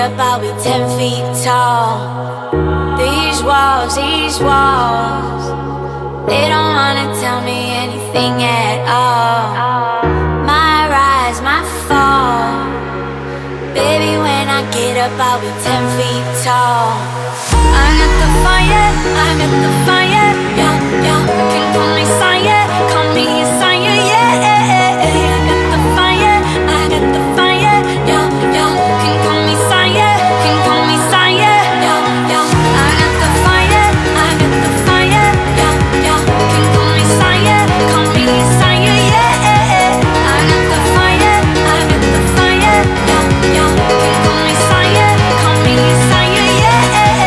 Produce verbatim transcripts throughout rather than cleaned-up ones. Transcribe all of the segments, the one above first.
up, I'll be ten feet tall. These walls, these walls, they don't wanna tell me anything at all. My rise, my fall, baby, when I get up, I'll be ten feet tall. I got the fire, I got the fire, yeah, yeah. Can call me sire, call me sire, yeah. I got the fire, I got the fire, yeah, yeah. Can call me sire, can call me sire, yeah, yeah. I got the fire, I got the fire, yeah, yeah. Can call me sire, call me sire, yeah. I got the fire, I got the fire, yeah, yeah. Can call me sire, call me sire, yeah.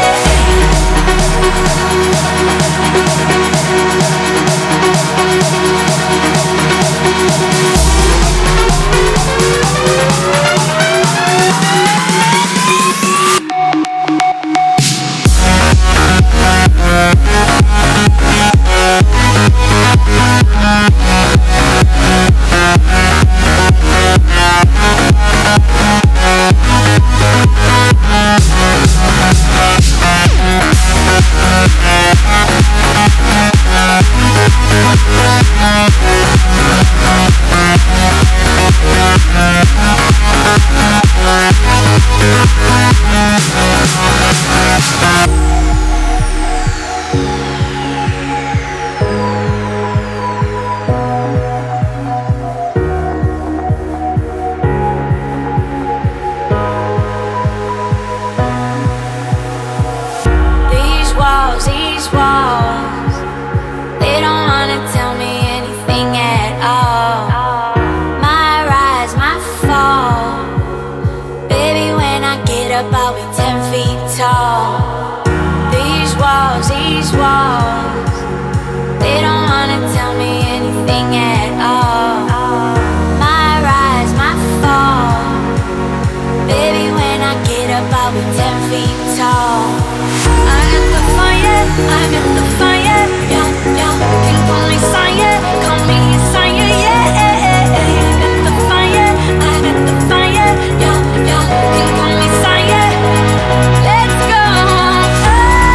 These walls, they don't wanna tell me anything at all. My rise, my fall, baby, when I get up, I'll be ten feet tall. These walls, these walls, they don't wanna tell me anything at all. My rise, my fall, baby, when I get up, I'll be ten feet tall. I got the fire, I got the fire, yeah, yeah. Can call me sire, call me sire, yeah. I got the fire, I got the fire, yeah, yeah. Can call me sire. Let's go. Oh,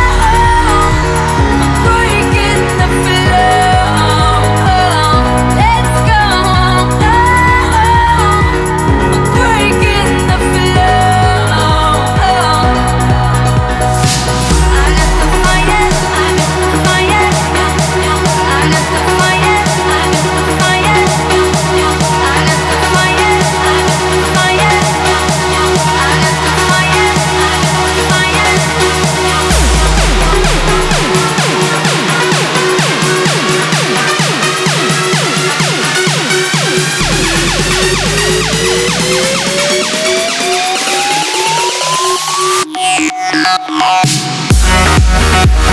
I'm breaking the flow. Let's go. Oh, I'm breaking the flow. I got the fire, I got the fire, yeah, yeah. I got the fire, I got the fire, yeah, yeah. I got the fire, I got the fire, yeah, yeah. I got the fire, I got the fire, yeah.